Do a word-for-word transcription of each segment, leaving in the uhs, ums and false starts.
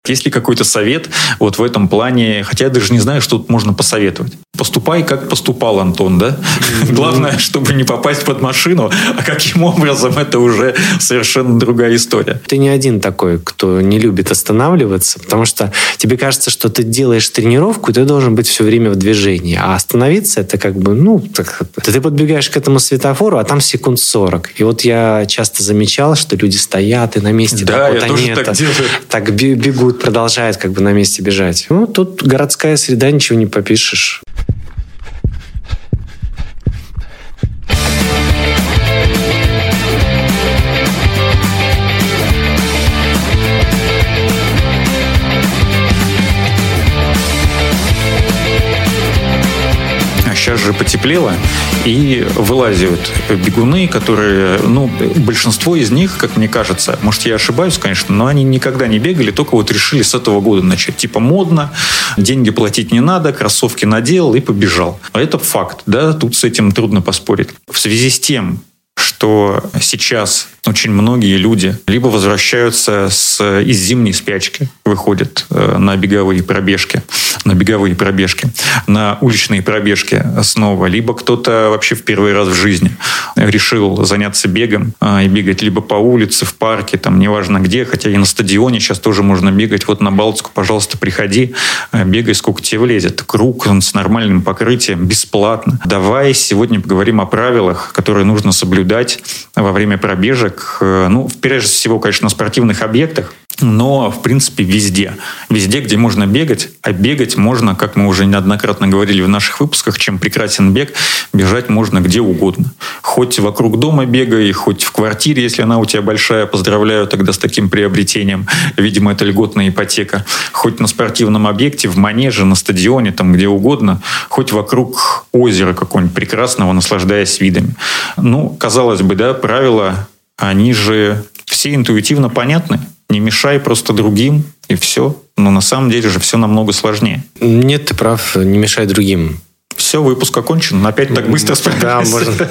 Есть ли какой-то совет вот в этом плане? Хотя я даже не знаю, что тут можно посоветовать. Поступай, как поступал Антон, да? Главное, чтобы не попасть под машину, а каким образом, это уже совершенно другая история. Ты не один такой, кто не любит останавливаться, потому что тебе кажется, что ты делаешь тренировку, и ты должен быть все время в движении. А остановиться — это как бы, ну, так, ты подбегаешь к этому светофору, а там секунд сорок. И вот я часто замечал, что люди стоят и на месте. Да, так, я вот тоже они так это, делаю. Так бегут, продолжают как бы на месте бежать. Ну, тут городская среда, ничего не попишешь. Сейчас же потеплело, и вылазят бегуны, которые, ну, большинство из них, как мне кажется, может, я ошибаюсь, конечно, но они никогда не бегали, только вот решили с этого года начать. Типа модно, деньги платить не надо, кроссовки надел и побежал. А это факт, да, тут с этим трудно поспорить. В связи с тем, что сейчас очень многие люди либо возвращаются с, из зимней спячки, выходят э, на беговые пробежки, на беговые пробежки, на уличные пробежки снова, либо кто-то вообще в первый раз в жизни решил заняться бегом э, и бегать либо по улице, в парке, там неважно где, хотя и на стадионе сейчас тоже можно бегать. Вот на Балтику, пожалуйста, приходи, э, бегай, сколько тебе влезет. Круг с нормальным покрытием, бесплатно. Давай сегодня поговорим о правилах, которые нужно соблюдать во время пробежек. Ну, прежде всего, конечно, на спортивных объектах, но, в принципе, везде. Везде, где можно бегать. А бегать можно, как мы уже неоднократно говорили в наших выпусках, чем прекрасен бег, бежать можно где угодно. Хоть вокруг дома бегай, хоть в квартире, если она у тебя большая. Поздравляю тогда с таким приобретением. Видимо, это льготная ипотека. Хоть на спортивном объекте, в манеже, на стадионе, там где угодно. Хоть вокруг озера какого-нибудь прекрасного, наслаждаясь видами. Ну, казалось бы, да, правила, они же все интуитивно понятны. Не мешай просто другим, и все. Но на самом деле же все намного сложнее. Нет, ты прав, не мешай другим. Все, выпуск окончен. Опять так быстро справились. Да, можно,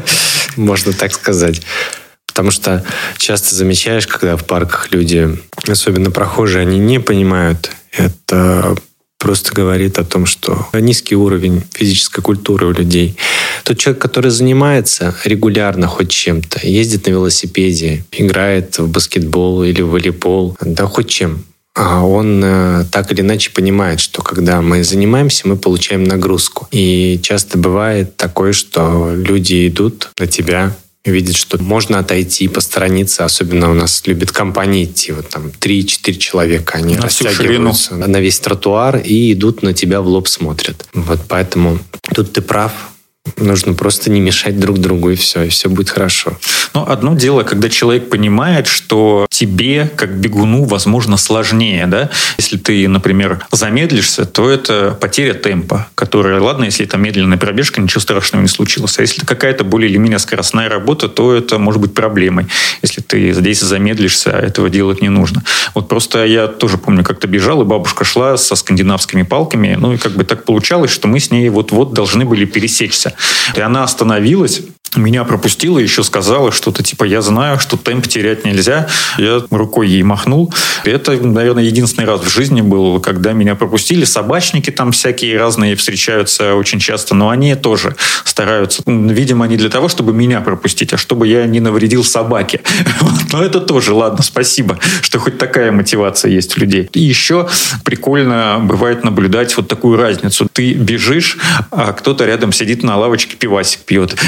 можно так сказать. Потому что часто замечаешь, когда в парках люди, особенно прохожие, они не понимают. Это просто говорит о том, что низкий уровень физической культуры у людей. Тот человек, который занимается регулярно хоть чем-то, ездит на велосипеде, играет в баскетбол или в волейбол, да хоть чем, а он э, так или иначе понимает, что когда мы занимаемся, мы получаем нагрузку. И часто бывает такое, что люди идут на тебя, видят, что можно отойти, посторониться. Особенно у нас любят компании идти. Вот там три-четыре человека. Они на растягиваются на весь тротуар и идут на тебя в лоб смотрят. Вот поэтому тут ты прав. Нужно просто не мешать друг другу, и все, и все будет хорошо. Но одно дело, когда человек понимает, что тебе, как бегуну, возможно, сложнее, да? Если ты, например, замедлишься, то это потеря темпа, которая, ладно, если это медленная пробежка, ничего страшного не случилось. А если это какая-то более или менее скоростная работа, то это может быть проблемой. Если ты здесь замедлишься, этого делать не нужно. Вот просто я тоже помню, как-то бежал, и бабушка шла со скандинавскими палками, ну и как бы так получалось, что мы с ней вот-вот должны были пересечься. И она остановилась, меня пропустила, еще сказала что-то типа «я знаю, что темп терять нельзя». Я рукой ей махнул. И это, наверное, единственный раз в жизни был, когда меня пропустили. Собачники там всякие разные встречаются очень часто, но они тоже стараются. Видимо, не для того, чтобы меня пропустить, а чтобы я не навредил собаке. Но это тоже, ладно, спасибо, что хоть такая мотивация есть у людей. И еще прикольно бывает наблюдать вот такую разницу. Ты бежишь, а кто-то рядом сидит на лавочке, пивасик пьет.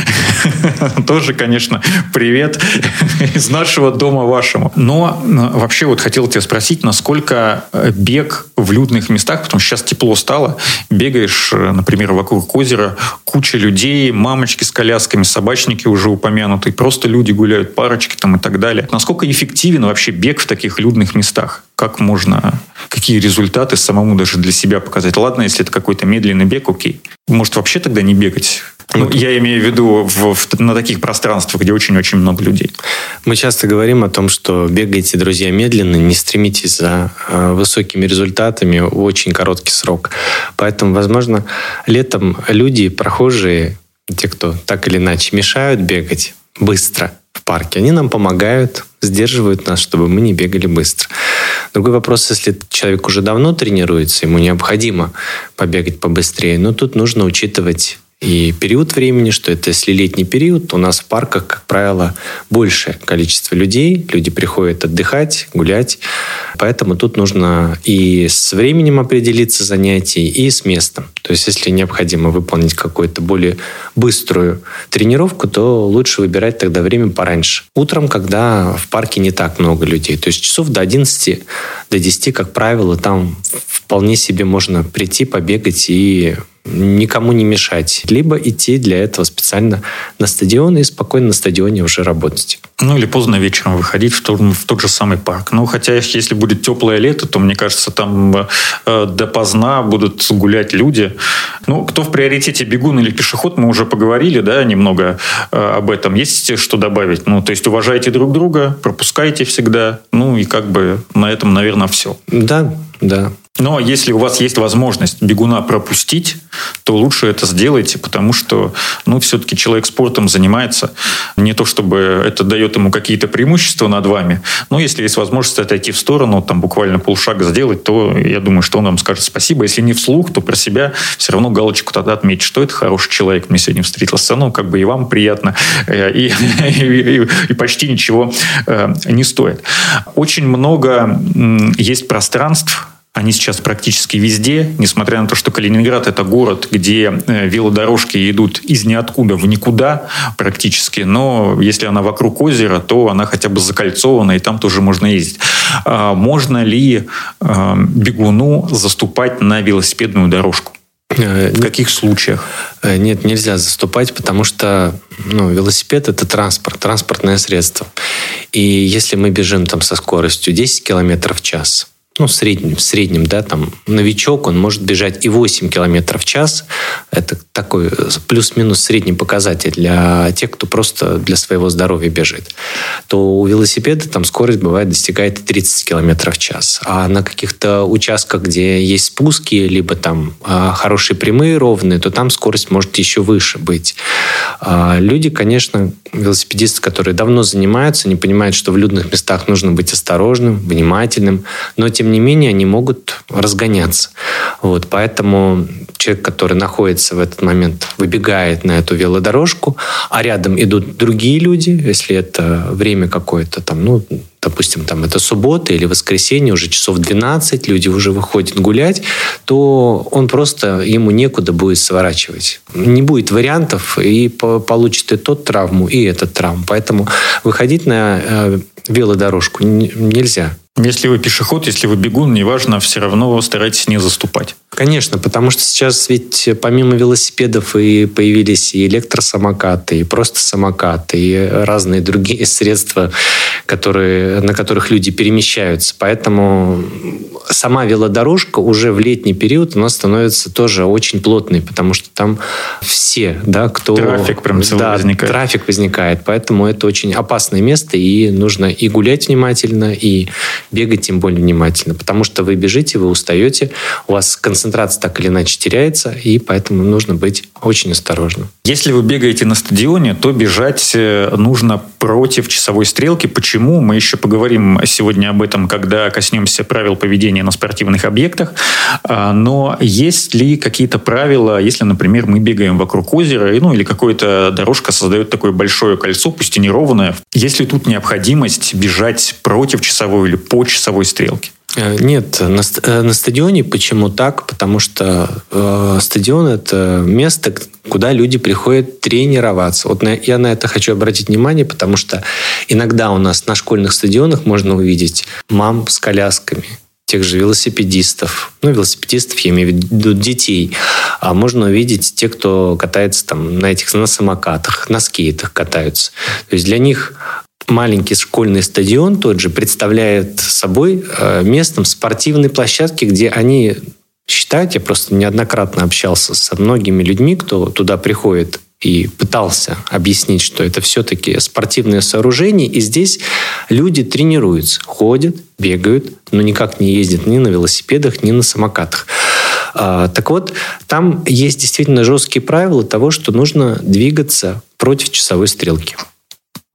Тоже, конечно, привет из нашего дома вашему. Но вообще вот хотел тебя спросить, насколько бег в людных местах, потому что сейчас тепло стало, бегаешь, например, вокруг озера, куча людей, мамочки с колясками, собачники уже упомянутые, просто люди гуляют, парочки там и так далее. Насколько эффективен вообще бег в таких людных местах? Как можно, какие результаты самому даже для себя показать? Ладно, если это какой-то медленный бег, окей. Может, вообще тогда не бегать? Ну, я имею в виду в, в, на таких пространствах, где очень-очень много людей. Мы часто говорим о том, что бегайте, друзья, медленно, не стремитесь за э, высокими результатами в очень короткий срок. Поэтому, возможно, летом люди, прохожие, те, кто так или иначе мешают бегать, быстро в парке. Они нам помогают, сдерживают нас, чтобы мы не бегали быстро. Другой вопрос, если человек уже давно тренируется, ему необходимо побегать побыстрее, но тут нужно учитывать и период времени, что это если летний период, у нас в парках, как правило, большее количество людей. Люди приходят отдыхать, гулять. Поэтому тут нужно и с временем определиться занятий, и с местом. То есть, если необходимо выполнить какую-то более быструю тренировку, то лучше выбирать тогда время пораньше. Утром, когда в парке не так много людей. То есть, часов до одиннадцати, до десяти, как правило, там вполне себе можно прийти, побегать и никому не мешать. Либо идти для этого специально на стадион и спокойно на стадионе уже работать. Ну, или поздно вечером выходить в тот, в тот же самый парк. Ну, хотя, если будет теплое лето, то, мне кажется, там э, допоздна будут гулять люди. Ну, кто в приоритете, бегун или пешеход, мы уже поговорили, да, немного э, об этом. Есть что добавить? Ну, то есть, уважайте друг друга, пропускайте всегда. Ну, и как бы на этом, наверное, все. Да, да. Но если у вас есть возможность бегуна пропустить, то лучше это сделайте, потому что, ну, все-таки человек спортом занимается. Не то, чтобы это дает ему какие-то преимущества над вами, но если есть возможность отойти в сторону, там буквально полшага сделать, то я думаю, что он вам скажет спасибо. Если не вслух, то про себя все равно галочку тогда отметить, что это хороший человек мне сегодня встретился. Ну, как бы и вам приятно, и, и, и, и почти ничего не стоит. Очень много есть пространств. Они сейчас практически везде, несмотря на то, что Калининград – это город, где велодорожки идут из ниоткуда в никуда практически, но если она вокруг озера, то она хотя бы закольцована, и там тоже можно ездить. Можно ли бегуну заступать на велосипедную дорожку? В каких случаях? Нет, нельзя заступать, потому что ну, велосипед – это транспорт, транспортное средство. И если мы бежим там со скоростью десять километров в час, ну, в среднем, в среднем, да, там, новичок, он может бежать и восемь километров в час. Это такой плюс-минус средний показатель для тех, кто просто для своего здоровья бежит. То у велосипеда там скорость бывает достигает тридцать километров в час. А на каких-то участках, где есть спуски, либо там хорошие прямые, ровные, то там скорость может еще выше быть. Люди, конечно, велосипедисты, которые давно занимаются, не понимают, что в людных местах нужно быть осторожным, внимательным, но тем не менее они могут разгоняться. Вот, поэтому человек, который находится в этот момент, выбегает на эту велодорожку, а рядом идут другие люди, если это время какое-то там, ну, допустим, там это суббота или воскресенье, уже часов двенадцать, люди уже выходят гулять, то он просто, ему некуда будет сворачивать. Не будет вариантов, и получит и тот травму, и этот травму. Поэтому выходить на велодорожку нельзя. Если вы пешеход, если вы бегун, неважно, все равно старайтесь не заступать. Конечно, потому что сейчас ведь помимо велосипедов и появились и электросамокаты, и просто самокаты, и разные другие средства, которые, на которых люди перемещаются. Поэтому сама велодорожка уже в летний период у нас становится тоже очень плотной, потому что там все, да, кто... Трафик прям целый да, возникает. Трафик возникает, поэтому это очень опасное место, и нужно и гулять внимательно, и бегать тем более внимательно, потому что вы бежите, вы устаете, у вас концентрация так или иначе теряется, и поэтому нужно быть очень осторожным. Если вы бегаете на стадионе, то бежать нужно против часовой стрелки. Почему? Мы еще поговорим сегодня об этом, когда коснемся правил поведения на спортивных объектах. Но есть ли какие-то правила, если, например, мы бегаем вокруг озера, ну или какая-то дорожка создает такое большое кольцо, пусть и не ровное, есть ли тут необходимость бежать против часовой или по часовой стрелке? Нет, на, на стадионе почему так? Потому что э, стадион – это место, куда люди приходят тренироваться. Вот на, я на это хочу обратить внимание, потому что иногда у нас на школьных стадионах можно увидеть мам с колясками, тех же велосипедистов. Ну, велосипедистов, я имею в виду детей. А можно увидеть тех, кто катается там на этих на самокатах, на скейтах катаются. То есть для них маленький школьный стадион тот же представляет собой местом спортивной площадки, где они считают, я просто неоднократно общался со многими людьми, кто туда приходит и пытался объяснить, что это все-таки спортивное сооружение, и здесь люди тренируются, ходят, бегают, но никак не ездят ни на велосипедах, ни на самокатах. Так вот, там есть действительно жесткие правила того, что нужно двигаться против часовой стрелки.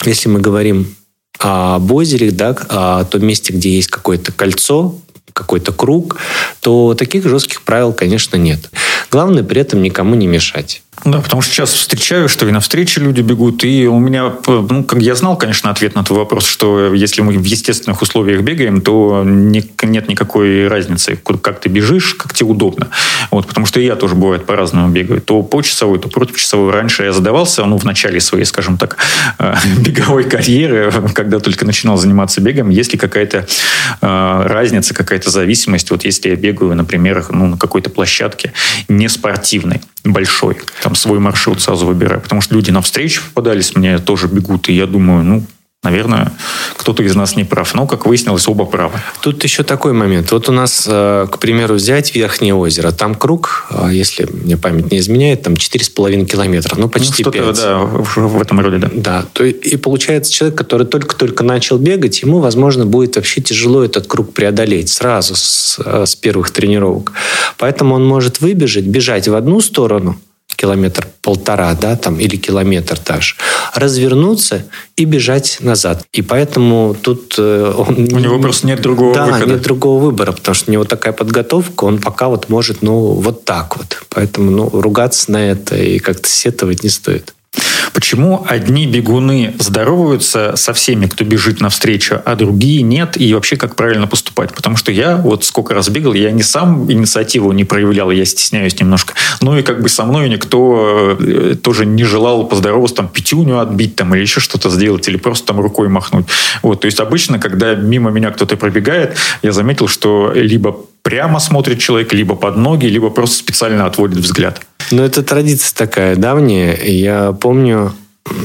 Если мы говорим об озере, да, о том месте, где есть какое-то кольцо, какой-то круг, то таких жестких правил, конечно, нет. Главное при этом никому не мешать. Да, потому что сейчас встречаю, что и на встрече люди бегут, и у меня, ну, как я знал, конечно, ответ на твой вопрос, что если мы в естественных условиях бегаем, то не, нет никакой разницы, как ты бежишь, как тебе удобно. Вот, потому что и я тоже, бывает, по-разному бегаю. То по часовой, то против часовой. Раньше я задавался, ну, в начале своей, скажем так, беговой карьеры, когда только начинал заниматься бегом, есть ли какая-то разница, какая-то зависимость, вот если я бегаю, например, ну, на какой-то площадке не спортивной, большой, там свой маршрут сразу выбираю. Потому что люди навстречу попадались, мне тоже бегут, и я думаю, ну, наверное, кто-то из нас не прав. Но, как выяснилось, оба правы. Тут еще такой момент. Вот у нас, к примеру, взять Верхнее озеро. Там круг, если мне память не изменяет, там четыре с половиной километра. Ну, почти ну, пять. Да, в этом роде, да. Да. То, и получается, человек, который только-только начал бегать, ему, возможно, будет вообще тяжело этот круг преодолеть сразу с, с первых тренировок. Поэтому он может выбежать, бежать в одну сторону, километр полтора, да, там, или километр даже, развернуться и бежать назад. И поэтому тут... Он, у него просто нет другого да, выхода. Да, нет другого выбора, потому что у него такая подготовка, он пока вот может, ну, вот так вот. Поэтому, ну, ругаться на это и как-то сетовать не стоит. Почему одни бегуны здороваются со всеми, кто бежит навстречу, а другие нет? И вообще, как правильно поступать? Потому что я вот сколько раз бегал, я не сам инициативу не проявлял, я стесняюсь немножко. Ну и как бы со мной никто тоже не желал поздороваться, там, пятюню отбить там, или еще что-то сделать, или просто там рукой махнуть. Вот, то есть обычно, когда мимо меня кто-то пробегает, я заметил, что либо прямо смотрит человек, либо под ноги, либо просто специально отводит взгляд. Ну, это традиция такая давняя. Я помню,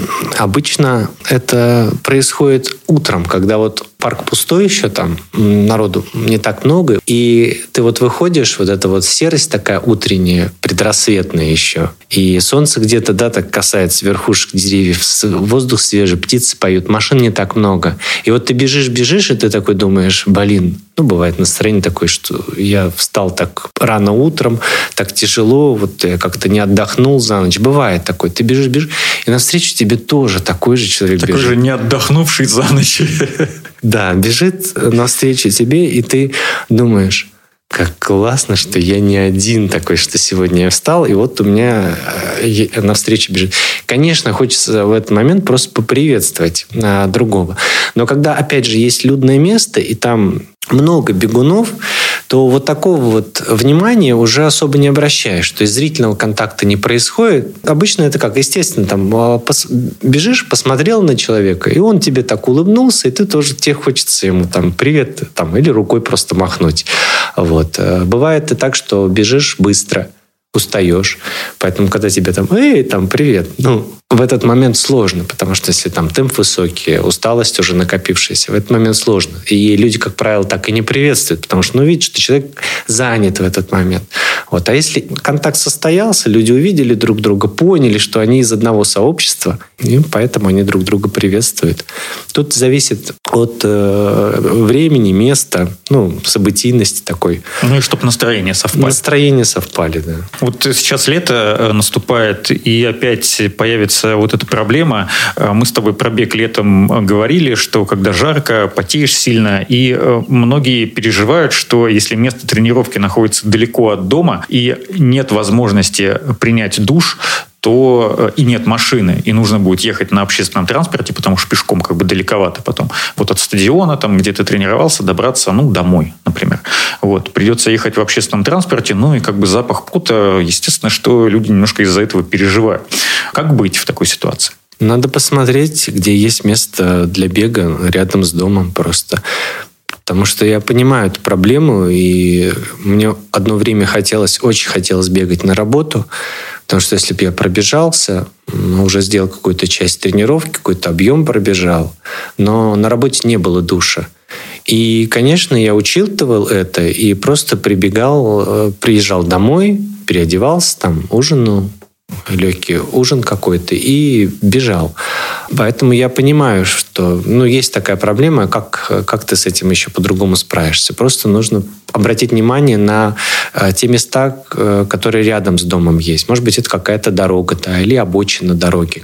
обычно это происходит утром, когда вот парк пустой еще, там народу не так много, и ты вот выходишь, вот эта вот серость такая утренняя, предрассветная еще, и солнце где-то, да, так касается верхушек деревьев, воздух свежий, птицы поют, машин не так много. И вот ты бежишь-бежишь, и ты такой думаешь, блин, ну, бывает настроение такое, что я встал так рано утром, так тяжело, вот я как-то не отдохнул за ночь. Бывает такое. Ты бежишь-бежишь, и навстречу тебе тоже такой же человек такой бежит. Такой же не отдохнувший за ночь. Да, бежит навстречу тебе, и ты думаешь, как классно, что я не один такой, что сегодня я встал, и вот у меня навстречу бежит. Конечно, хочется в этот момент просто поприветствовать а, другого. Но когда, опять же, есть людное место, и там много бегунов, то вот такого вот внимания уже особо не обращаешь. То есть зрительного контакта не происходит. Обычно это как? Естественно, там пос- бежишь, посмотрел на человека, и он тебе так улыбнулся, и ты тоже, тебе хочется ему там привет, там, или рукой просто махнуть. Вот. Бывает и так, что бежишь быстро, устаешь. Поэтому, когда тебе там, эй, там, привет, ну, в этот момент сложно, потому что если там темп высокий, усталость уже накопившаяся, в этот момент сложно. И люди, как правило, так и не приветствуют, потому что, ну, видишь, что человек занят в этот момент. Вот. А если контакт состоялся, люди увидели друг друга, поняли, что они из одного сообщества, и поэтому они друг друга приветствуют. Тут зависит от э, времени, места, ну, событийности такой. Ну, и чтобы настроение совпало. Настроение совпали, да. Вот сейчас лето наступает, и опять появится вот эта проблема. Мы с тобой про бег летом говорили, что когда жарко, потеешь сильно, и многие переживают, что если место тренировки находится далеко от дома и нет возможности принять душ, то и нет машины, и нужно будет ехать на общественном транспорте, потому что пешком как бы далековато потом. Вот от стадиона, там, где ты тренировался, добраться, ну, домой, например. Вот. Придется ехать в общественном транспорте, ну, и как бы запах пота, естественно, что люди немножко из-за этого переживают. Как быть в такой ситуации? Надо посмотреть, где есть место для бега рядом с домом просто. Потому что я понимаю эту проблему, и мне одно время хотелось, очень хотелось бегать на работу, потому что если бы я пробежался, уже сделал какую-то часть тренировки, какой-то объем пробежал, но на работе не было душа. И, конечно, я учитывал это и просто прибегал, приезжал домой, переодевался, там, ужинал, легкий ужин какой-то, и бежал. Поэтому я понимаю, что ну, есть такая проблема, как, как ты с этим еще по-другому справишься. Просто нужно обратить внимание на э, те места, э, которые рядом с домом есть. Может быть, это какая-то дорога, да, или обочина дороги.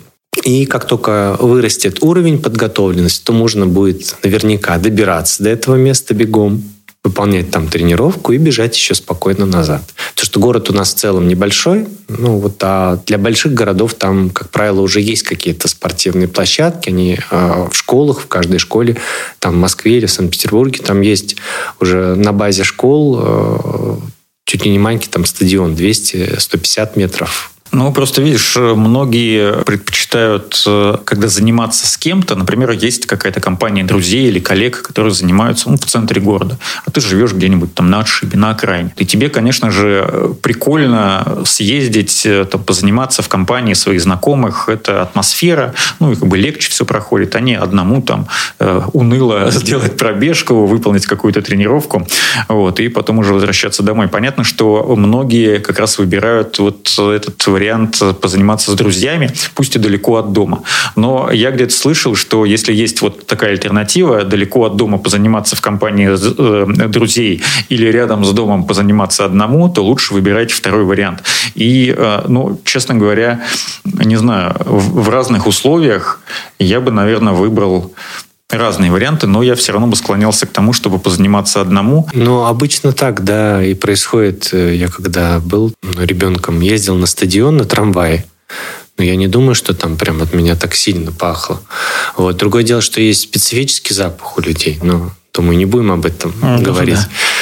И как только вырастет уровень подготовленности, то можно будет наверняка добираться до этого места бегом, выполнять там тренировку и бежать еще спокойно назад. Потому что город у нас в целом небольшой, ну вот, а для больших городов там, как правило, уже есть какие-то спортивные площадки, они э, в школах, в каждой школе, там в Москве или в Санкт-Петербурге, там есть уже на базе школ э, чуть ли не маленький там стадион, двести - сто пятьдесят метров. Ну, просто, видишь, многие предпочитают, когда заниматься с кем-то, например, есть какая-то компания друзей или коллег, которые занимаются ну, в центре города, а ты живешь где-нибудь там на отшибе, на окраине. И тебе, конечно же, прикольно съездить, там, позаниматься в компании своих знакомых. Это атмосфера, ну, и как бы легче все проходит, а не одному там уныло сделать пробежку, выполнить какую-то тренировку, вот, и потом уже возвращаться домой. Понятно, что многие как раз выбирают вот этот вариант позаниматься с друзьями, пусть и далеко от дома. Но я где-то слышал, что если есть вот такая альтернатива, далеко от дома позаниматься в компании друзей или рядом с домом позаниматься одному, то лучше выбирайте второй вариант. И, ну, честно говоря, не знаю, в разных условиях я бы, наверное, выбрал разные варианты, но я все равно бы склонялся к тому, чтобы позаниматься одному. Ну, обычно так, да, и происходит. Я когда был ребенком, ездил на стадион на трамвае, но я не думаю, что там прям от меня так сильно пахло. Вот. Другое дело, что есть специфический запах у людей, но, думаю, не будем об этом mm, говорить.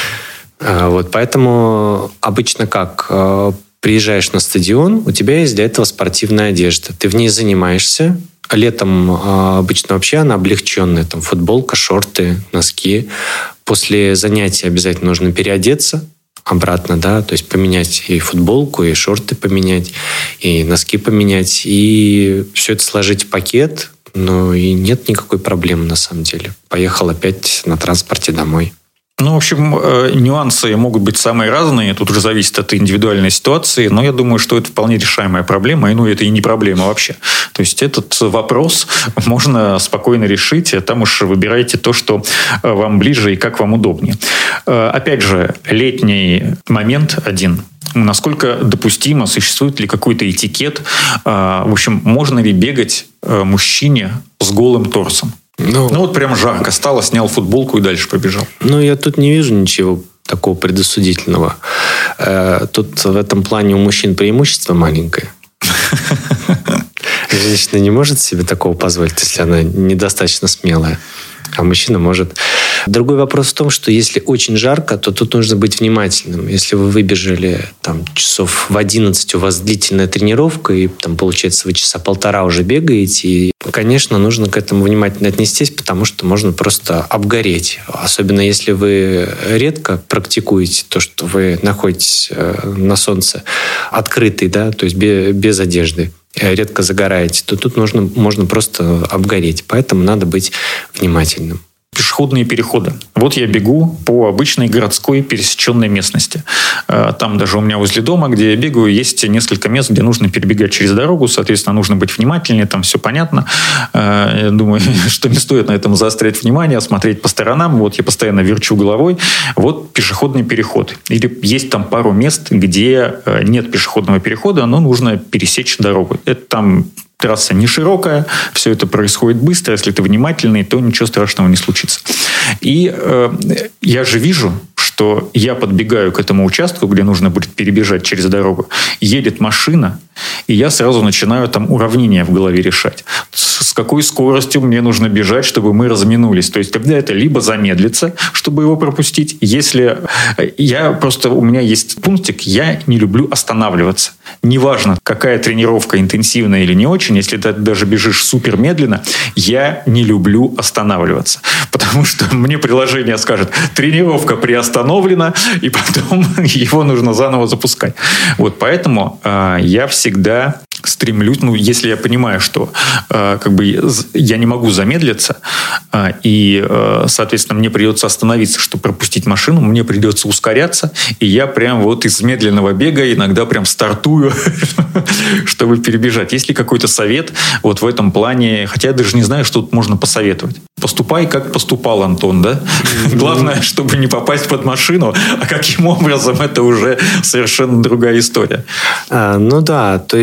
Да. Вот, поэтому обычно как? Приезжаешь на стадион, у тебя есть для этого спортивная одежда. Ты в ней занимаешься. Летом обычно вообще она облегченная. Там футболка, шорты, носки. После занятия обязательно нужно переодеться обратно, да, то есть поменять и футболку, и шорты поменять, и носки поменять, и все это сложить в пакет. Ну и нет никакой проблемы на самом деле. Поехал опять на транспорте домой. Ну, в общем, нюансы могут быть самые разные. Тут уже зависит от индивидуальной ситуации. Но я думаю, что это вполне решаемая проблема. И, ну, это и не проблема вообще. То есть этот вопрос можно спокойно решить. Там уж выбирайте то, что вам ближе и как вам удобнее. Опять же, летний момент один. Насколько допустимо, существует ли какой-то этикет? В общем, можно ли бегать мужчине с голым торсом? Ну, ну вот прям жарко стало, снял футболку и дальше побежал. Ну, я тут не вижу ничего такого предосудительного. Тут в этом плане у мужчин преимущество маленькое. Женщина не может себе такого позволить, если она недостаточно смелая. А мужчина может. Другой вопрос в том, что если очень жарко, то тут нужно быть внимательным. Если вы выбежали там, часов в одиннадцать, у вас длительная тренировка, и там, получается, вы часа полтора уже бегаете, и, конечно, нужно к этому внимательно отнестись, потому что можно просто обгореть. Особенно если вы редко практикуете то, что вы находитесь на солнце открытый, да, то есть без, без одежды. Редко загораете, то тут нужно, можно просто обгореть. Поэтому надо быть внимательным. Пешеходные переходы. Вот я бегу по обычной городской пересеченной местности. Там даже у меня возле дома, где я бегаю, есть несколько мест, где нужно перебегать через дорогу. Соответственно, нужно быть внимательнее, там все понятно. Я думаю, что не стоит на этом заострять внимание, смотреть по сторонам. Вот я постоянно верчу головой. Вот пешеходный переход. Или есть там пару мест, где нет пешеходного перехода, но нужно пересечь дорогу. Это там трасса не широкая, все это происходит быстро. Если ты внимательный, то ничего страшного не случится. И э, я же вижу, что я подбегаю к этому участку, где нужно будет перебежать через дорогу. Едет машина, и я сразу начинаю там уравнения в голове решать. С какой скоростью мне нужно бежать, чтобы мы разминулись. То есть, когда это либо замедлиться, чтобы его пропустить. Если я просто... У меня есть пунктик, я не люблю останавливаться. Неважно, какая тренировка, интенсивная или не очень, если ты даже бежишь супер медленно, я не люблю останавливаться. Потому что мне приложение скажет, тренировка приостановлена, и потом его нужно заново запускать. Вот поэтому э, я всегда стремлюсь, ну, если я понимаю, что э, как бы я не могу замедлиться, э, и, э, соответственно, мне придется остановиться, чтобы пропустить машину, мне придется ускоряться, и я прям вот из медленного бега иногда прям стартую, чтобы перебежать. Есть ли какой-то совет вот в этом плане? Хотя я даже не знаю, что тут можно посоветовать. Поступай, как поступал Антон, да? Главное, чтобы не попасть под машину, а каким образом, это уже совершенно другая история. А, ну да, то есть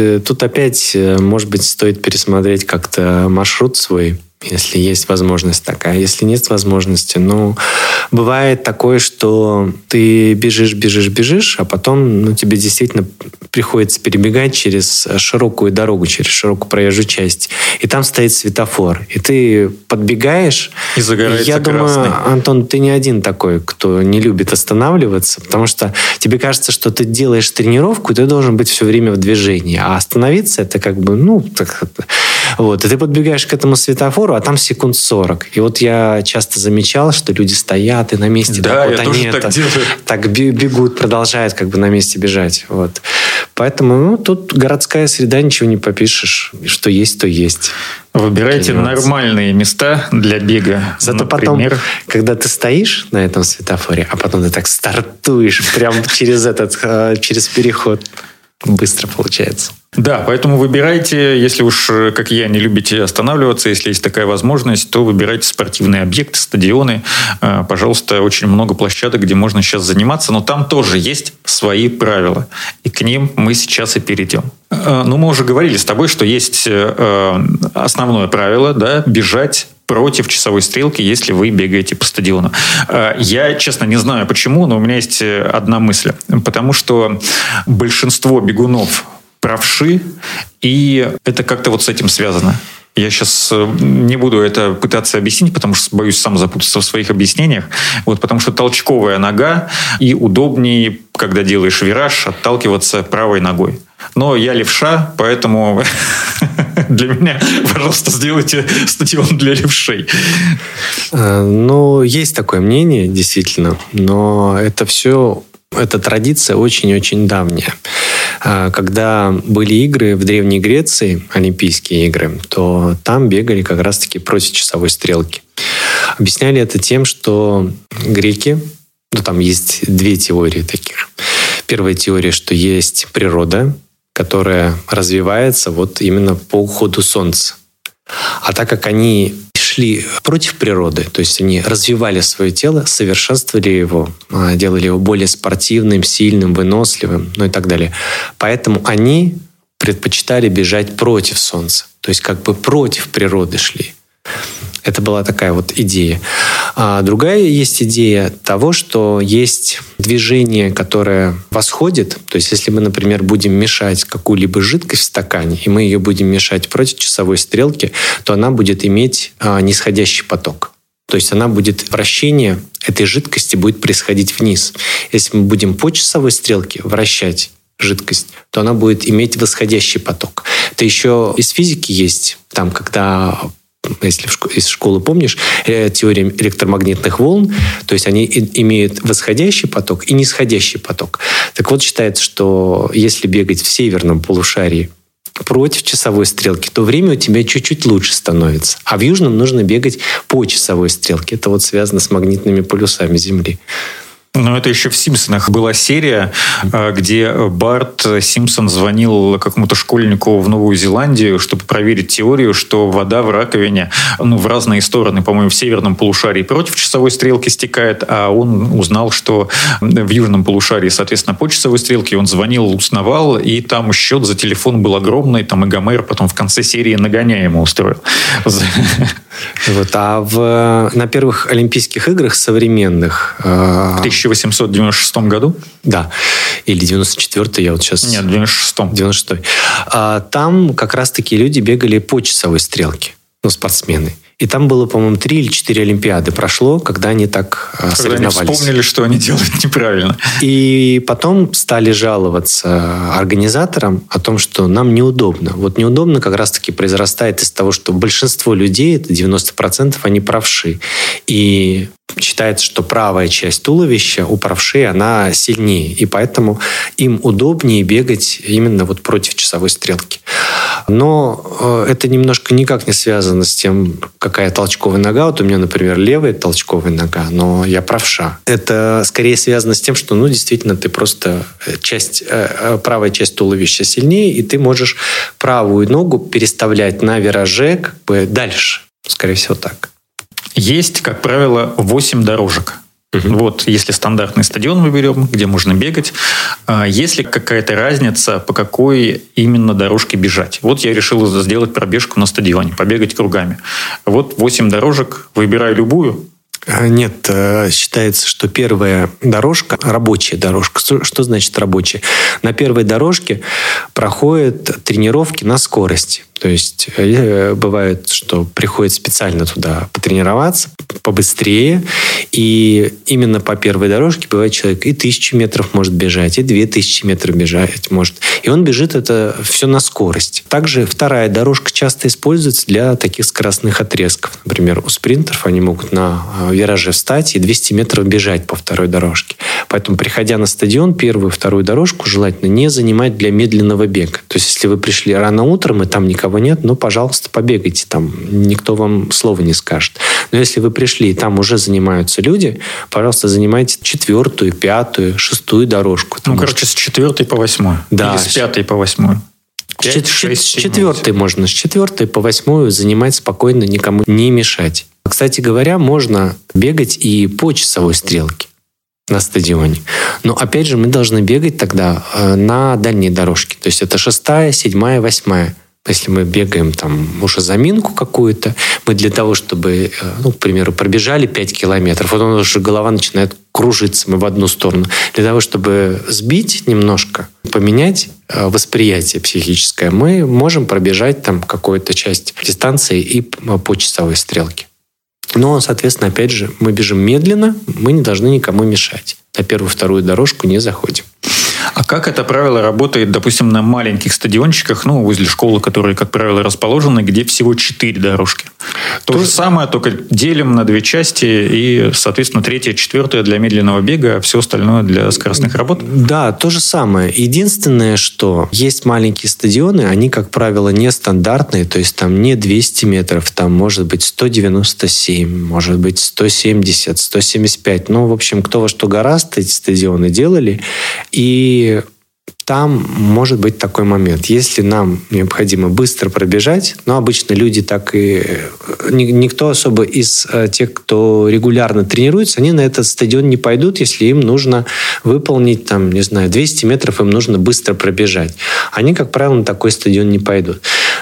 тут опять, может быть, стоит пересмотреть как-то маршрут свой, если есть возможность такая. Если нет возможности, ну, бывает такое, что ты бежишь, бежишь, бежишь, а потом ну, тебе действительно приходится перебегать через широкую дорогу, через широкую проезжую часть. И там стоит светофор. И ты подбегаешь. И загорается Я красный. думаю, Антон, ты не один такой, кто не любит останавливаться, потому что тебе кажется, что ты делаешь тренировку, и ты должен быть все время в движении. А остановиться это как бы, ну, так, вот. И ты подбегаешь к этому светофору, а там секунд сорок. И вот я часто замечал, что люди стоят и на месте. Да, так, я вот тоже они так это, делаю. так бегут, продолжают как бы на месте бежать. Вот. Поэтому ну, тут городская среда, ничего не попишешь. Что есть, то есть. Выбирайте нормальные места для бега. Зато Например... потом, когда ты стоишь на этом светофоре, а потом ты так стартуешь прямо через этот, через переход, быстро получается. Да, поэтому выбирайте, если уж, как я, не любите останавливаться, если есть такая возможность, то выбирайте спортивные объекты, стадионы. Пожалуйста, очень много площадок, где можно сейчас заниматься, но там тоже есть свои правила. И к ним мы сейчас и перейдем. Ну, мы уже говорили с тобой, что есть основное правило, да, бежать против часовой стрелки, если вы бегаете по стадиону. Я, честно, не знаю почему, но у меня есть одна мысль. Потому что большинство бегунов правши, и это как-то вот с этим связано. Я сейчас не буду это пытаться объяснить, потому что боюсь сам запутаться в своих объяснениях. Вот, потому что толчковая нога, и удобнее, когда делаешь вираж, отталкиваться правой ногой. Но я левша, поэтому для меня, пожалуйста, сделайте стадион для левшей. Ну, есть такое мнение, действительно, но это все... Эта традиция очень-очень давняя. Когда были игры в Древней Греции, Олимпийские игры, то там бегали как раз-таки против часовой стрелки. Объясняли это тем, что греки, ну там есть две теории таких. Первая теория, что есть природа, которая развивается вот именно по уходу солнца. А так как они шли против природы, то есть они развивали свое тело, совершенствовали его, делали его более спортивным, сильным, выносливым, ну и так далее. Поэтому они предпочитали бежать против солнца, то есть как бы против природы шли. Это была такая вот идея. А другая есть идея того, что есть движение, которое восходит. То есть если мы, например, будем мешать какую-либо жидкость в стакане, и мы ее будем мешать против часовой стрелки, то она будет иметь а, нисходящий поток. То есть она будет, вращение этой жидкости будет происходить вниз. Если мы будем по часовой стрелке вращать жидкость, то она будет иметь восходящий поток. Это еще из физики есть. Там, когда... Если из школы помнишь, теория электромагнитных волн, то есть они имеют восходящий поток и нисходящий поток. Так вот, считается, что если бегать в северном полушарии против часовой стрелки, то время у тебя чуть-чуть лучше становится. А в южном нужно бегать по часовой стрелке. Это вот связано с магнитными полюсами Земли. Но это еще в «Симпсонах» была серия, где Барт Симпсон звонил какому-то школьнику в Новую Зеландию, чтобы проверить теорию, что вода в раковине ну, в разные стороны, по-моему, в северном полушарии против часовой стрелки стекает, а он узнал, что в южном полушарии, соответственно, по часовой стрелке. Он звонил, узнавал, и там счет за телефон был огромный, там и Гомер потом в конце серии нагоняя ему устроил. Вот, а в, на первых Олимпийских играх современных... В тысяча восемьсот девяносто шестом году? Да. Или девяносто четвёртый, я вот сейчас... Нет, в девяносто шестом. девяносто шестой. А, там как раз-таки люди бегали по часовой стрелке. Ну, спортсмены. И там было, по-моему, три или четыре Олимпиады прошло, когда они так когда соревновались. Они вспомнили, что они делают неправильно. И потом стали жаловаться организаторам о том, что нам неудобно. Вот неудобно как раз-таки произрастает из того, что большинство людей, это девяносто процентов, они правши. И считается, что правая часть туловища у правшей, она сильнее. И поэтому им удобнее бегать именно вот против часовой стрелки. Но это немножко никак не связано с тем, какая толчковая нога. Вот у меня, например, левая толчковая нога, но я правша. Это скорее связано с тем, что, ну, действительно, ты просто часть, правая часть туловища сильнее, и ты можешь правую ногу переставлять на вираже как бы дальше. Скорее всего, так. Есть, как правило, восемь дорожек. Угу. Вот, если стандартный стадион мы берем, где можно бегать, есть ли какая-то разница, по какой именно дорожке бежать? Вот я решил сделать пробежку на стадионе, побегать кругами. Вот восемь дорожек, выбираю любую. Нет, считается, что первая дорожка, рабочая дорожка. Что значит рабочая? На первой дорожке проходят тренировки на скорости. То есть бывает, что приходит специально туда потренироваться, побыстрее. И именно по первой дорожке бывает человек и тысячу метров может бежать, и две тысячи метров бежать может. И он бежит это все на скорости. Также вторая дорожка часто используется для таких скоростных отрезков. Например, у спринтеров они могут на вираже встать и двести метров бежать по второй дорожке. Поэтому, приходя на стадион, первую и вторую дорожку желательно не занимать для медленного бега. То есть, если вы пришли рано утром, и там никого нет, ну, пожалуйста, побегайте. Там никто вам слова не скажет. Но если вы пришли, и там уже занимаются люди, пожалуйста, занимайте четвертую, пятую, шестую дорожку. Ну, короче, с четвертой по восьмую. Да. Или с пятой по восьмую. пять, шесть, с четвертой можно. С четвертой по восьмую занимать спокойно, никому не мешать. Кстати говоря, можно бегать и по часовой стрелке на стадионе. Но, опять же, мы должны бегать тогда на дальней дорожке. То есть, это шестая, седьмая, восьмая. Если мы бегаем там уже заминку какую-то, мы для того, чтобы, ну, к примеру, пробежали пять километров, вот уже голова начинает кружиться, мы в одну сторону. Для того, чтобы сбить немножко, поменять восприятие психическое, мы можем пробежать там какую-то часть дистанции и по часовой стрелке. Но, соответственно, опять же, мы бежим медленно, мы не должны никому мешать. На первую-вторую дорожку не заходим. А как это правило работает, допустим, на маленьких стадиончиках, ну, возле школы, которые, как правило, расположены, где всего четыре дорожки? То, То же самое, только делим на две части, и, соответственно, третья, четвертая для медленного бега, а все остальное для скоростных работ? Да, то же самое. Единственное, что есть маленькие стадионы, они, как правило, нестандартные, то есть там не двести метров, там может быть сто девяносто семь, может быть сто семьдесят, сто семьдесят пять. Ну, в общем, кто во что гораздо, эти стадионы делали. И там может быть такой момент. Если нам необходимо быстро пробежать, но обычно люди так и... Никто особо из тех, кто регулярно тренируется, они на этот стадион не пойдут, если им нужно выполнить, там, не знаю, двести метров, им нужно быстро пробежать. Они, как правило, на такой стадион не пойдут.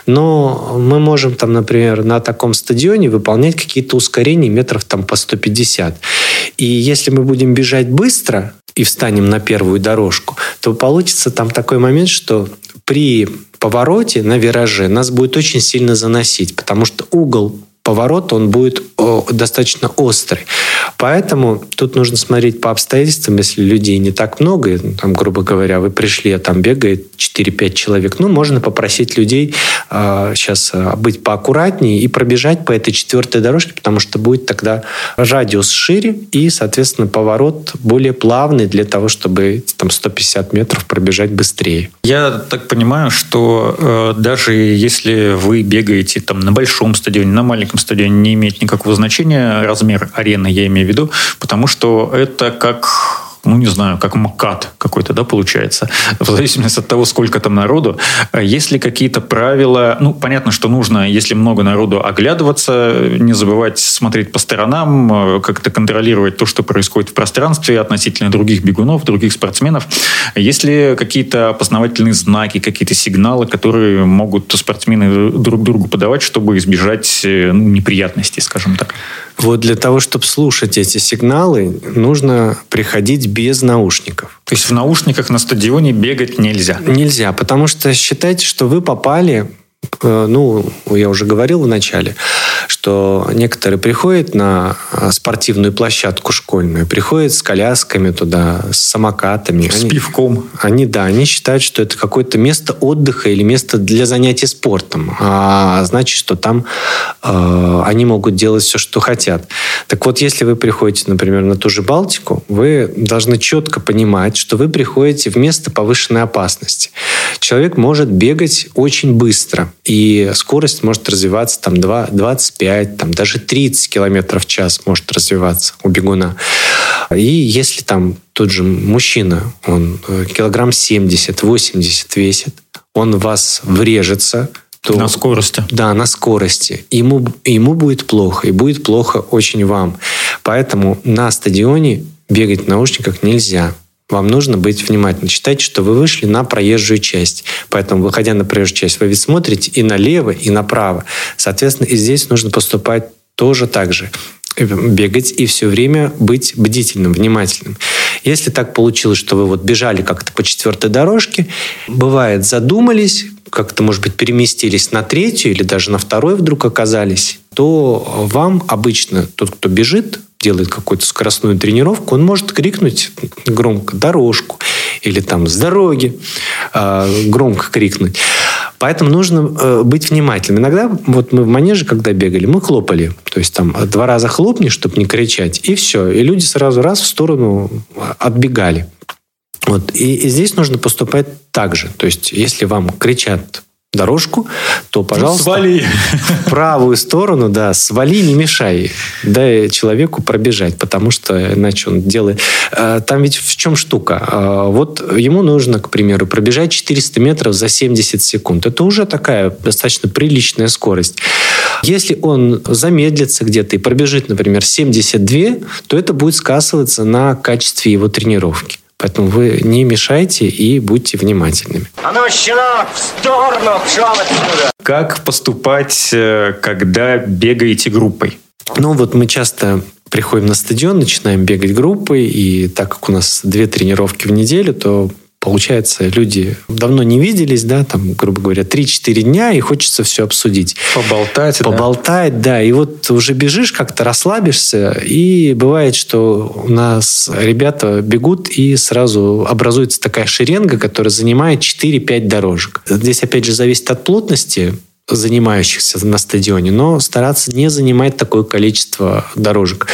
Но мы можем, там, например, на таком стадионе выполнять какие-то ускорения метров там, по сто пятьдесят. И если мы будем бежать быстро и встанем на первую дорожку, то получится там такой момент, что при повороте на вираже нас будет очень сильно заносить, потому что угол поворота, он будет достаточно острый. Поэтому тут нужно смотреть по обстоятельствам, если людей не так много, там, грубо говоря, вы пришли, а там бегает четыре-пять человек, ну, можно попросить людей э, сейчас быть поаккуратнее и пробежать по этой четвертой дорожке, потому что будет тогда радиус шире и, соответственно, поворот более плавный для того, чтобы там сто пятьдесят метров пробежать быстрее. Я так понимаю, что э, даже если вы бегаете там на большом стадионе, на маленьком стадионе, не имеет никакого значения размер арены, я имею в виду, потому что это как, ну, не знаю, как МКАД какой-то, да, получается, в зависимости от того, сколько там народу. Есть ли какие-то правила? Ну, понятно, что нужно, если много народу, оглядываться, не забывать смотреть по сторонам, как-то контролировать то, что происходит в пространстве относительно других бегунов, других спортсменов. Есть ли какие-то опознавательные знаки, какие-то сигналы, которые могут спортсмены друг другу подавать, чтобы избежать, ну, неприятностей, скажем так? Вот для того, чтобы слушать эти сигналы, нужно приходить без наушников. То есть в наушниках на стадионе бегать нельзя? Нельзя, потому что считайте, что вы попали... Ну, я уже говорил в начале, что некоторые приходят на спортивную площадку школьную, приходят с колясками туда, с самокатами. С они, пивком. Они, да, они считают, что это какое-то место отдыха или место для занятий спортом. А значит, что там э, они могут делать все, что хотят. Так вот, если вы приходите, например, на ту же Балтику, вы должны четко понимать, что вы приходите в место повышенной опасности. Человек может бегать очень быстро. И скорость может развиваться там двадцать пять, там, даже тридцать километров в час может развиваться у бегуна. И если там тот же мужчина, он килограмм семьдесят-восемьдесят весит, он в вас врежется, то... На скорости. Да, на скорости. Ему, ему будет плохо, и будет плохо очень вам. Поэтому на стадионе бегать в наушниках нельзя. Вам нужно быть внимательным. Считайте, что вы вышли на проезжую часть. Поэтому, выходя на проезжую часть, вы ведь смотрите и налево, и направо. Соответственно, и здесь нужно поступать тоже так же. Бегать и все время быть бдительным, внимательным. Если так получилось, что вы вот бежали как-то по четвертой дорожке, бывает, задумались, как-то, может быть, переместились на третью или даже на второй вдруг оказались, то вам обычно тот, кто бежит, делает какую-то скоростную тренировку, он может крикнуть громко «дорожку» или там «с дороги», э, громко крикнуть. Поэтому нужно э, быть внимательным. Иногда вот мы в манеже, когда бегали, мы хлопали. То есть там два раза хлопни, чтобы не кричать, и все. И люди сразу раз в сторону отбегали. Вот. И, и здесь нужно поступать так же. То есть если вам кричат дорожку, то, пожалуйста, свали. В правую сторону, да, свали, не мешай. Дай человеку пробежать, потому что иначе он делает... Там ведь в чем штука? Вот ему нужно, к примеру, пробежать четыреста метров за семьдесят секунд. Это уже такая достаточно приличная скорость. Если он замедлится где-то и пробежит, например, семьдесят два, то это будет сказываться на качестве его тренировки. Поэтому вы не мешайте и будьте внимательными. А ну, щенок, в сторону, пшел отсюда! Как поступать, когда бегаете группой? Ну, вот мы часто приходим на стадион, начинаем бегать группой, и так как у нас две тренировки в неделю, то получается, люди давно не виделись, да, там, грубо говоря, три-четыре дня, и хочется все обсудить. Поболтать, Поболтать, да. да. И вот уже бежишь, как-то расслабишься, и бывает, что у нас ребята бегут, и сразу образуется такая шеренга, которая занимает четыре-пять дорожек. Здесь, опять же, зависит от плотности занимающихся на стадионе, но стараться не занимать такое количество дорожек.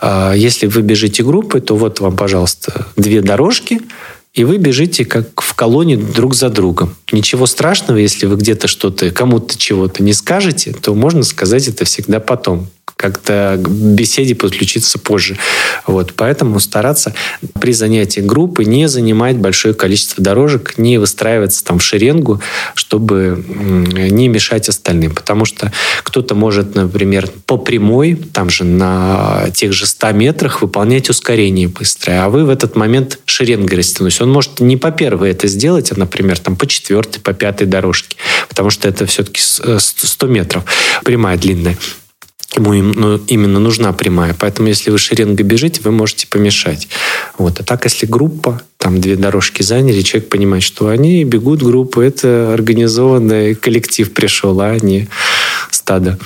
Если вы бежите группой, то вот вам, пожалуйста, две дорожки, и вы бежите как в колонне друг за другом. Ничего страшного, если вы где-то что-то, кому-то чего-то не скажете, то можно сказать это всегда потом. Как-то к беседе подключиться позже. Вот. Поэтому стараться при занятии группы не занимать большое количество дорожек, не выстраиваться там в шеренгу, чтобы не мешать остальным. Потому что кто-то может, например, по прямой, там же на тех же ста метрах выполнять ускорение быстрое, а вы в этот момент шеренгой растянулись. Он может не по первой это сделать, а, например, там, по четвертой, по пятой дорожке. Потому что это все-таки сто метров. Прямая, длинная. Ему именно нужна прямая. Поэтому, если вы шеренгой бежите, вы можете помешать. Вот. А так, если группа, там две дорожки заняли, человек понимает, что они бегут группу, это организованный коллектив пришел, а не стадо.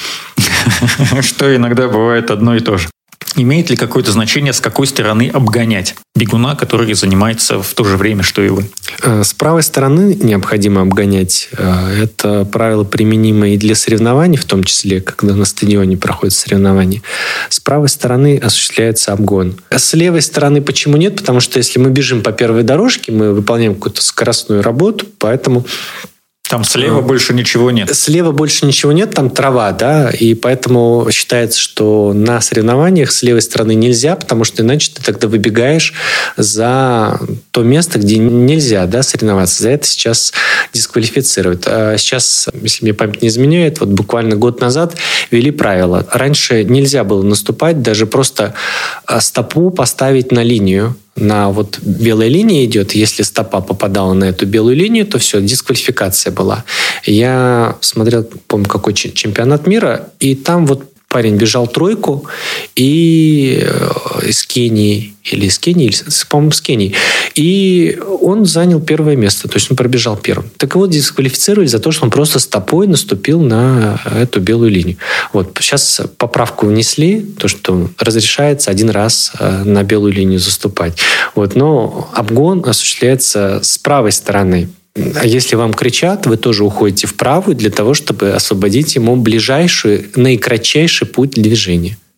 Что иногда бывает одно и то же. Имеет ли какое-то значение, с какой стороны обгонять бегуна, который занимается в то же время, что и вы? С правой стороны необходимо обгонять. Это правило применимо и для соревнований, в том числе, когда на стадионе проходят соревнования. С правой стороны осуществляется обгон. С левой стороны почему нет? Потому что если мы бежим по первой дорожке, мы выполняем какую-то скоростную работу, поэтому... Там слева а, больше ничего нет. Слева больше ничего нет, там трава, да, и поэтому считается, что на соревнованиях с левой стороны нельзя, потому что иначе ты тогда выбегаешь за то место, где нельзя, да, соревноваться. За это сейчас дисквалифицируют. А сейчас, если мне память не изменяет, вот буквально год назад ввели правила. Раньше нельзя было наступать, даже просто стопу поставить на линию. На вот белой линии идет, если стопа попадала на эту белую линию, то все, дисквалификация была. Я смотрел, помню, какой чемпионат мира, и там вот парень бежал тройку и из Кении, или из Кении, или, по-моему, с Кении, и он занял первое место, то есть он пробежал первым. Так его дисквалифицировали за то, что он просто стопой наступил на эту белую линию. Вот. Сейчас поправку внесли, то, что разрешается один раз на белую линию заступать. Вот. Но обгон осуществляется с правой стороны. А если вам кричат, вы тоже уходите в правую для того, чтобы освободить ему ближайший, наикратчайший путь движения.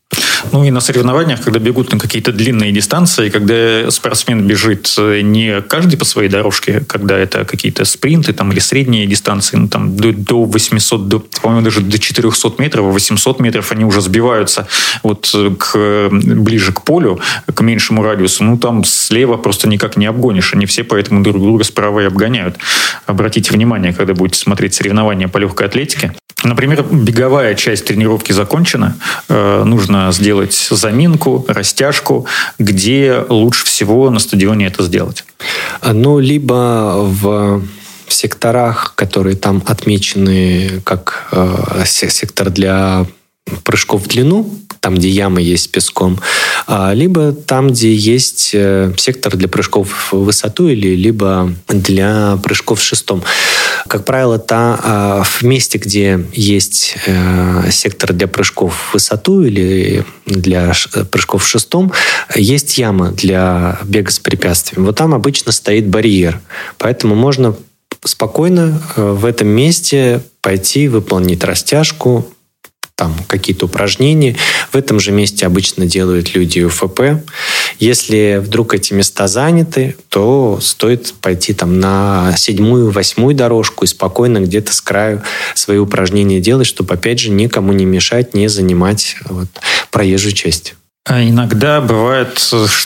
Ну и на соревнованиях, когда бегут на какие-то длинные дистанции, когда спортсмен бежит не каждый по своей дорожке, когда это какие-то спринты там, или средние дистанции, ну, там, до, до восьмисот, до, по-моему, даже до четырехсот метров, восемьсот метров они уже сбиваются вот к, ближе к полю, к меньшему радиусу, ну там слева просто никак не обгонишь. Они все поэтому друг друга справа и обгоняют. Обратите внимание, когда будете смотреть соревнования по легкой атлетике. Например, беговая часть тренировки закончена. Э, нужно сделать заминку, растяжку. Где лучше всего на стадионе это сделать? Ну, либо в секторах, которые там отмечены как э, сектор для прыжков в длину, там, где ямы есть с песком, либо там, где есть сектор для прыжков в высоту, или либо для прыжков в шестом. Как правило, та, в месте, где есть сектор для прыжков в высоту или для прыжков в шестом, есть яма для бега с препятствием. Вот там обычно стоит барьер. Поэтому можно спокойно в этом месте пойти выполнить растяжку, там какие-то упражнения. В этом же месте обычно делают люди УФП. Если вдруг эти места заняты, то стоит пойти там на седьмую, восьмую дорожку и спокойно где-то с краю свои упражнения делать, чтобы, опять же, никому не мешать, не занимать вот, проезжую часть. А иногда бывает,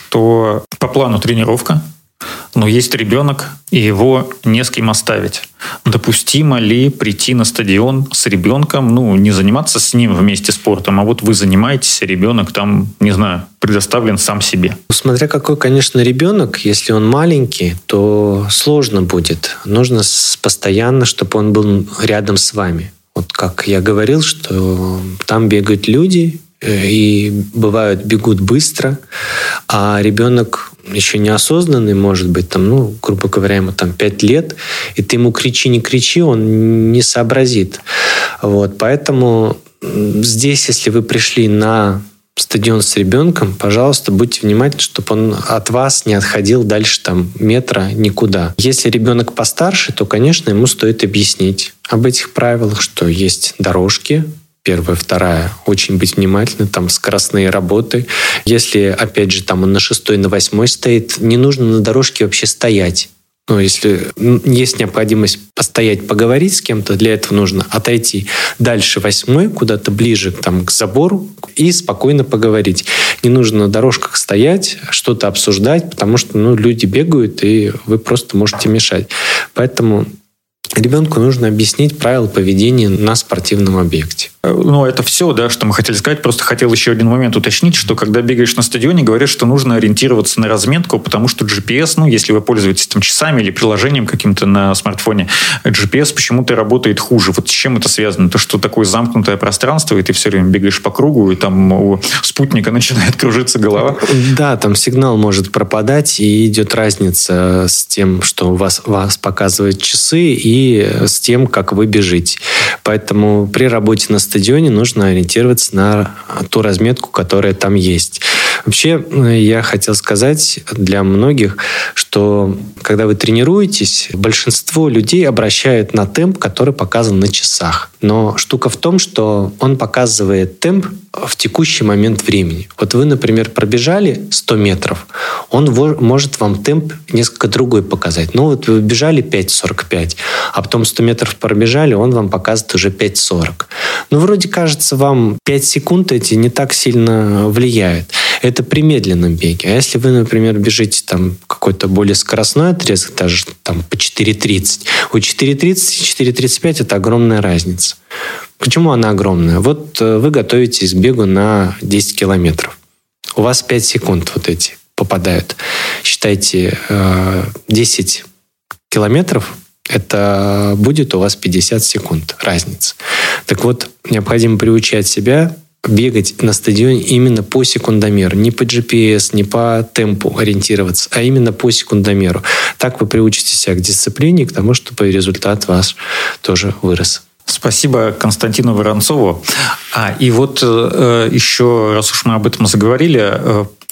что по плану тренировка, но есть ребенок, и его не с кем оставить. Допустимо ли прийти на стадион с ребенком, ну, не заниматься с ним вместе спортом, а вот вы занимаетесь, а ребенок там, не знаю, предоставлен сам себе? Смотря какой, конечно, ребенок, если он маленький, то сложно будет. Нужно постоянно, чтобы он был рядом с вами. Вот как я говорил, что там бегают люди, и бывают бегут быстро, а ребенок еще неосознанный, может быть, там, ну, грубо говоря, ему там пять лет, и ты ему кричи, не кричи, он не сообразит. Вот, поэтому здесь, если вы пришли на стадион с ребенком, пожалуйста, будьте внимательны, чтобы он от вас не отходил дальше там метра никуда. Если ребенок постарше, то, конечно, ему стоит объяснить об этих правилах, что есть дорожки, первая, вторая, очень быть внимательны, там скоростные работы. Если, опять же, там он на шестой, на восьмой стоит, не нужно на дорожке вообще стоять. Ну, если есть необходимость постоять, поговорить с кем-то, для этого нужно отойти дальше восьмой, куда-то ближе там, к забору и спокойно поговорить. Не нужно на дорожках стоять, что-то обсуждать, потому что ну, люди бегают, и вы просто можете мешать. Поэтому ребенку нужно объяснить правила поведения на спортивном объекте. Ну, это все, да, что мы хотели сказать. Просто хотел еще один момент уточнить, что когда бегаешь на стадионе, говорят, что нужно ориентироваться на разметку, потому что джи пи эс, ну, если вы пользуетесь там часами или приложением каким-то на смартфоне, джи пи эс почему-то работает хуже. Вот с чем это связано? То, что такое замкнутое пространство, и ты все время бегаешь по кругу, и там у спутника начинает кружиться голова. Да, там сигнал может пропадать, и идет разница с тем, что у вас, вас показывают часы, и с тем, как вы бежите. Поэтому при работе на стадионе нужно ориентироваться на ту разметку, которая там есть. Вообще, я хотел сказать для многих, что когда вы тренируетесь, большинство людей обращают на темп, который показан на часах. Но штука в том, что он показывает темп в текущий момент времени. Вот вы, например, пробежали сто метров, он может вам темп несколько другой показать. Ну вот вы бежали пять сорок пять, а потом сто метров пробежали, он вам показывает уже пять сорок. Ну, вроде кажется, вам пять секунд эти не так сильно влияют. Это при медленном беге. А если вы, например, бежите там какой-то более скоростной отрезок, даже там по четыре тридцать, у четыре тридцать и четыре тридцать пять это огромная разница. Почему она огромная? Вот вы готовитесь к бегу на десять километров. У вас пять секунд вот эти попадают. Считайте, десять километров это будет у вас пятьдесят секунд разница. Так вот, необходимо приучать себя бегать на стадионе именно по секундомеру. Не по джи пи эс, не по темпу ориентироваться, а именно по секундомеру. Так вы приучите себя к дисциплине, к тому, чтобы результат ваш тоже вырос. Спасибо Константину Воронцову. А, и вот э, еще, раз уж мы об этом заговорили, э,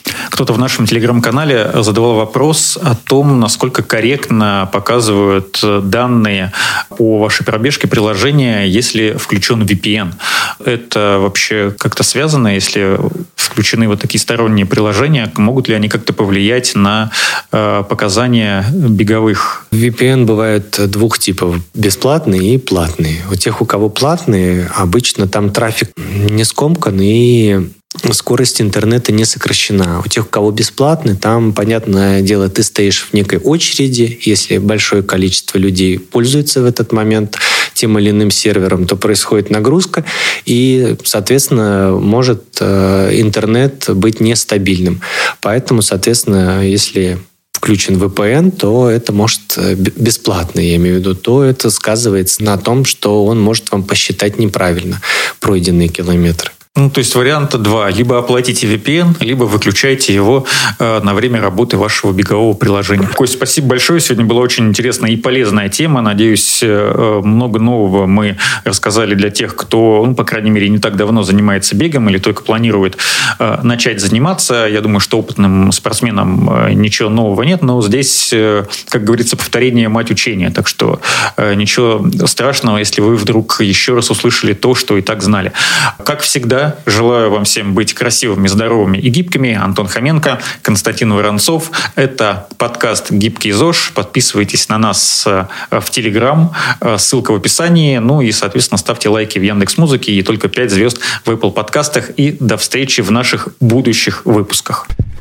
Кто-то в нашем телеграм-канале задавал вопрос о том, насколько корректно показывают данные о вашей пробежке приложения, если включен ви пи эн. Это вообще как-то связано, если включены вот такие сторонние приложения, могут ли они как-то повлиять на э, показания беговых? ви пи эн бывает двух типов: бесплатные и платные. У тех, у кого платные, обычно там трафик не скомкан и скорость интернета не сокращена. У тех, у кого бесплатный, там, понятное дело, ты стоишь в некой очереди. Если большое количество людей пользуется в этот момент тем или иным сервером, то происходит нагрузка, и, соответственно, может э, интернет быть нестабильным. Поэтому, соответственно, если включен ви пи эн, то это может бесплатно, я имею в виду, то это сказывается на том, что он может вам посчитать неправильно пройденные километры. Ну, то есть варианта два. Либо оплатите ви пи эн, либо выключайте его э, на время работы вашего бегового приложения. Кость, спасибо большое. Сегодня была очень интересная и полезная тема. Надеюсь, э, много нового мы рассказали для тех, кто, ну, по крайней мере, не так давно занимается бегом или только планирует э, начать заниматься. Я думаю, что опытным спортсменам э, ничего нового нет, но здесь, э, как говорится, повторение мать учения. Так что э, ничего страшного, если вы вдруг еще раз услышали то, что и так знали. Как всегда, желаю вам всем быть красивыми, здоровыми и гибкими. Антон Хоменко, Константин Воронцов. Это подкаст «Гибкий ЗОЖ». Подписывайтесь на нас в Телеграм. Ссылка в описании. Ну и, соответственно, ставьте лайки в Яндекс.Музыке и только пять звезд в Apple подкастах. И до встречи в наших будущих выпусках.